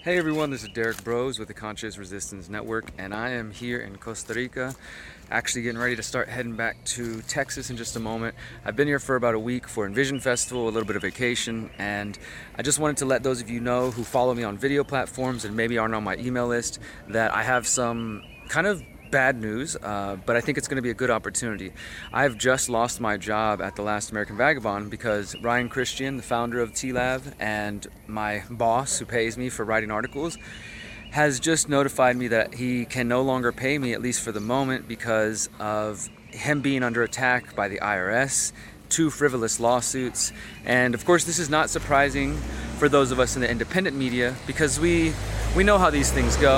Hey everyone, this is Derek Bros with the Conscious Resistance Network, and I am here in Costa Rica, actually getting ready to start heading back to Texas in just a moment. I've been here for about a week for Envision Festival, a little bit of vacation, and I just wanted to let those of you know who follow me on video platforms and maybe aren't on my email list that I have some kind of bad news, but I think it's going to be a good opportunity. I've just lost my job at The Last American Vagabond because Ryan Christian, the founder of TLAV and my boss who pays me for writing articles, has just notified me that he can no longer pay me, at least for the moment, because of him being under attack by the IRS, 2 frivolous lawsuits. And of course, this is not surprising for those of us in the independent media because we know how these things go.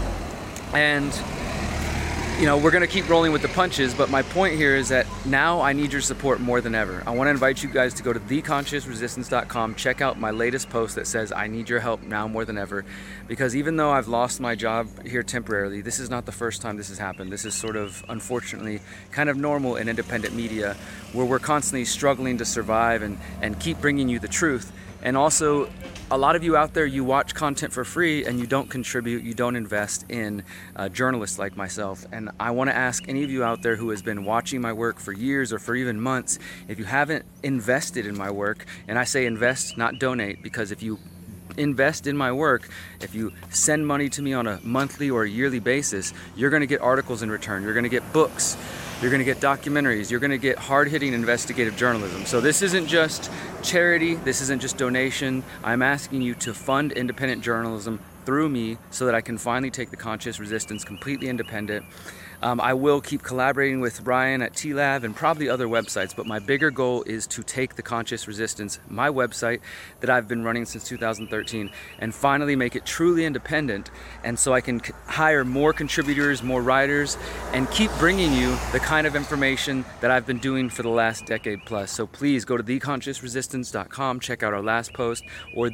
And we're going to keep rolling with the punches, but my point here is that now I need your support more than ever. I want to invite you guys to go to theconsciousresistance.com, check out my latest post that says I need your help now more than ever, because even though I've lost my job here temporarily, this is not the first time this has happened. This is sort of, unfortunately, kind of normal in independent media, where we're constantly struggling to survive and keep bringing you the truth. And also, a lot of you out there, you watch content for free and you don't contribute, you don't invest in journalists like myself. And I want to ask any of you out there who has been watching my work for years or for even months, if you haven't invested in my work, and I say invest, not donate, because if you invest in my work, if you send money to me on a monthly or a yearly basis, you're going to get articles in return, you're going to get books, you're going to get documentaries, you're going to get hard-hitting investigative journalism. So this isn't just charity, this isn't just donation. I'm asking you to fund independent journalism through me so that I can finally take the Conscious Resistance completely independent. I will keep collaborating with Ryan at TLAV and probably other websites, but my bigger goal is to take the Conscious Resistance, my website that I've been running since 2013, and finally make it truly independent, and so I can hire more contributors, more writers, and keep bringing you the kind of information that I've been doing for the last decade plus. So please go to theconsciousresistance.com, check out our last post, or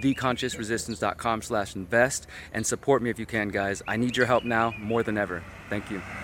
theconsciousresistance.com/invest, and support me if you can, guys. I need your help now more than ever. Thank you.